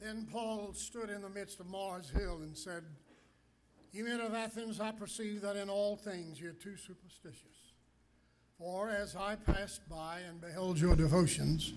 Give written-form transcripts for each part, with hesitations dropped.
Then Paul stood in the midst of Mars Hill and said, "Ye men of Athens, I perceive that in all things ye are too superstitious. For as I passed by and beheld your devotions,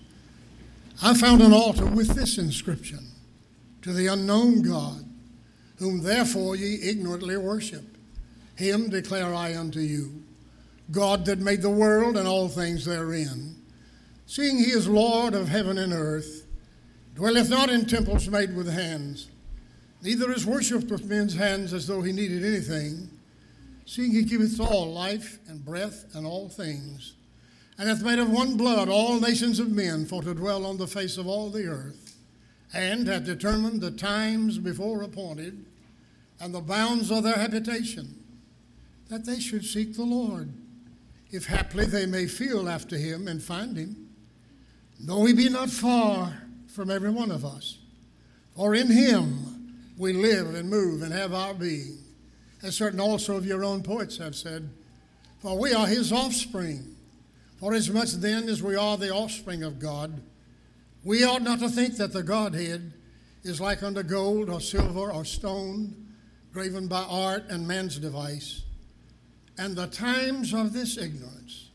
I found an altar with this inscription, To the unknown God, whom therefore ye ignorantly worship. Him declare I unto you, God that made the world and all things therein, seeing he is Lord of heaven and earth, dwelleth not in temples made with hands, neither is worshipped with men's hands as though he needed anything, seeing he giveth all life and breath and all things, and hath made of one blood all nations of men for to dwell on the face of all the earth, and hath determined the times before appointed, and the bounds of their habitation, that they should seek the Lord, if haply they may feel after him and find him, though he be not far from every one of us. For in him we live and move and have our being, as certain also of your own poets have said, for we are his offspring. For as much then as we are the offspring of God, we ought not to think that the Godhead is like unto gold or silver or stone, graven by art and man's device. And the times of this ignorance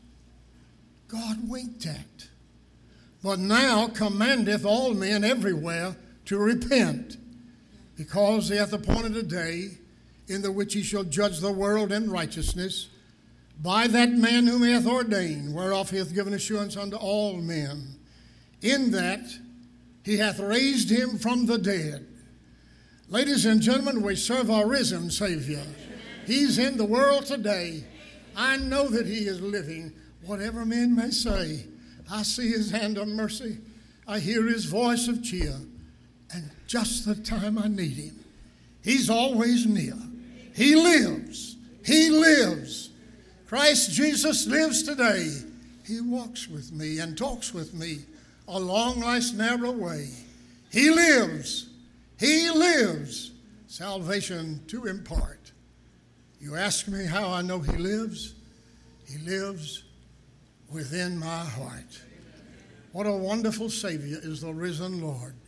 God winked at, but now commandeth all men everywhere to repent, because he hath appointed a day in the which he shall judge the world in righteousness by that man whom he hath ordained, whereof he hath given assurance unto all men, in that he hath raised him from the dead. Ladies and gentlemen, we serve a risen Savior. He's in the world today. I know that he is living, whatever men may say. I see his hand of mercy. I hear his voice of cheer. And just the time I need him, he's always near. He lives. He lives. Christ Jesus lives today. He walks with me and talks with me along life's narrow way. He lives. He lives. Salvation to impart. You ask me how I know he lives? He lives within my heart. What a wonderful Savior is the risen Lord.